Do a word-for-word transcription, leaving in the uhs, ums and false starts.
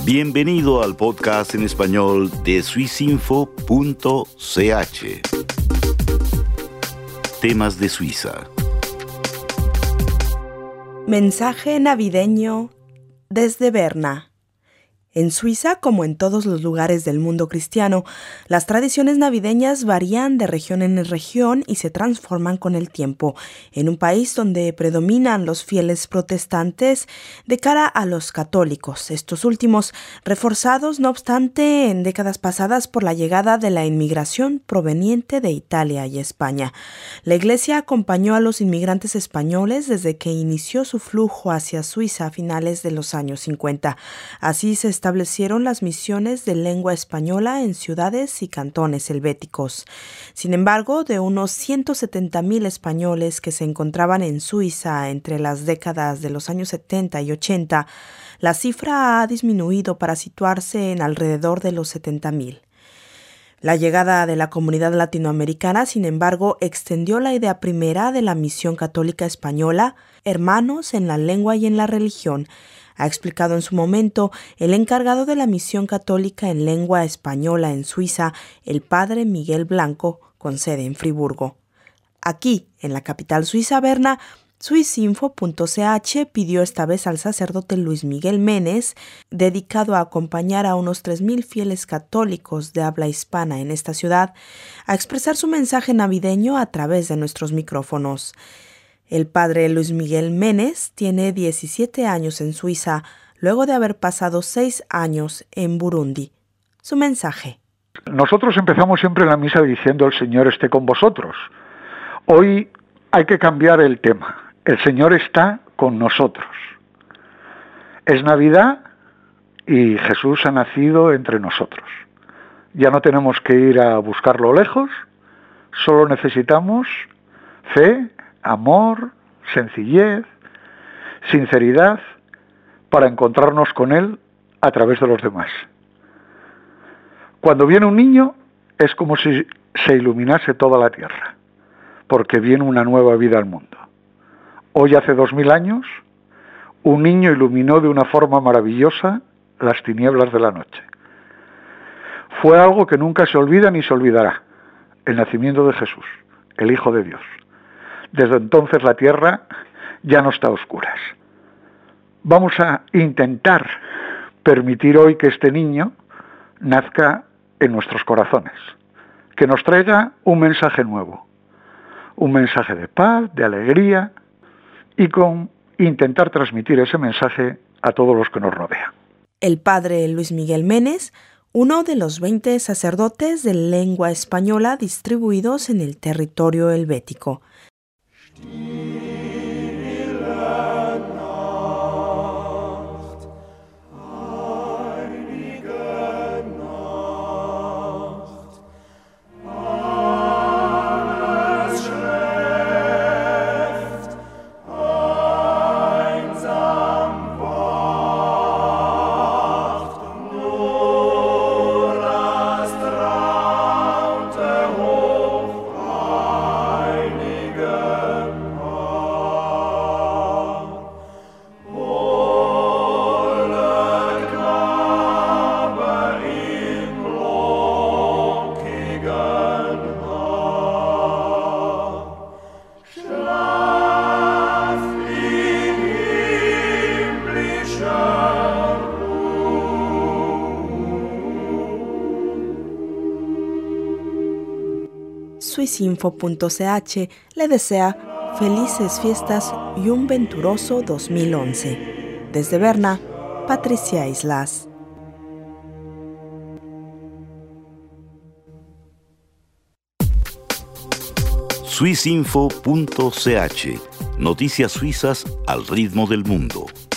Bienvenido al podcast en español de swissinfo punto c h. Temas de Suiza. Mensaje navideño desde Berna. En Suiza, como en todos los lugares del mundo cristiano, las tradiciones navideñas varían de región en región y se transforman con el tiempo. En un país donde predominan los fieles protestantes de cara a los católicos, estos últimos reforzados, no obstante, en décadas pasadas por la llegada de la inmigración proveniente de Italia y España. La Iglesia acompañó a los inmigrantes españoles desde que inició su flujo hacia Suiza a finales de los años cincuenta. Así se establecieron las misiones de lengua española en ciudades y cantones helvéticos. Sin embargo, de unos ciento setenta mil españoles que se encontraban en Suiza entre las décadas de los años setenta y ochenta, la cifra ha disminuido para situarse en alrededor de los setenta mil. La llegada de la comunidad latinoamericana, sin embargo, extendió la idea primera de la misión católica española, hermanos en la lengua y en la religión. Ha explicado en su momento el encargado de la misión católica en lengua española en Suiza, el padre Miguel Blanco, con sede en Friburgo. Aquí, en la capital suiza, Berna, swissinfo punto c h pidió esta vez al sacerdote Luis Miguel Menes, dedicado a acompañar a unos tres mil fieles católicos de habla hispana en esta ciudad, a expresar su mensaje navideño a través de nuestros micrófonos. El padre Luis Miguel Menes tiene diecisiete años en Suiza, luego de haber pasado seis años en Burundi. Su mensaje. Nosotros empezamos siempre la misa diciendo el Señor esté con vosotros. Hoy hay que cambiar el tema. El Señor está con nosotros. Es Navidad y Jesús ha nacido entre nosotros. Ya no tenemos que ir a buscarlo lejos, solo necesitamos fe, amor, sencillez, sinceridad para encontrarnos con Él a través de los demás. Cuando viene un niño es como si se iluminase toda la tierra, porque viene una nueva vida al mundo. Hoy hace dos mil años, un niño iluminó de una forma maravillosa las tinieblas de la noche. Fue algo que nunca se olvida ni se olvidará, el nacimiento de Jesús, el Hijo de Dios. Desde entonces la tierra ya no está a oscuras. Vamos a intentar permitir hoy que este niño nazca en nuestros corazones, que nos traiga un mensaje nuevo, un mensaje de paz, de alegría, y con intentar transmitir ese mensaje a todos los que nos rodean. El padre Luis Miguel Menes, uno de los veinte sacerdotes de lengua española distribuidos en el territorio helvético. swissinfo punto c h le desea felices fiestas y un venturoso dos mil once. Desde Berna, Patricia Islas. swissinfo punto c h. Noticias suizas al ritmo del mundo.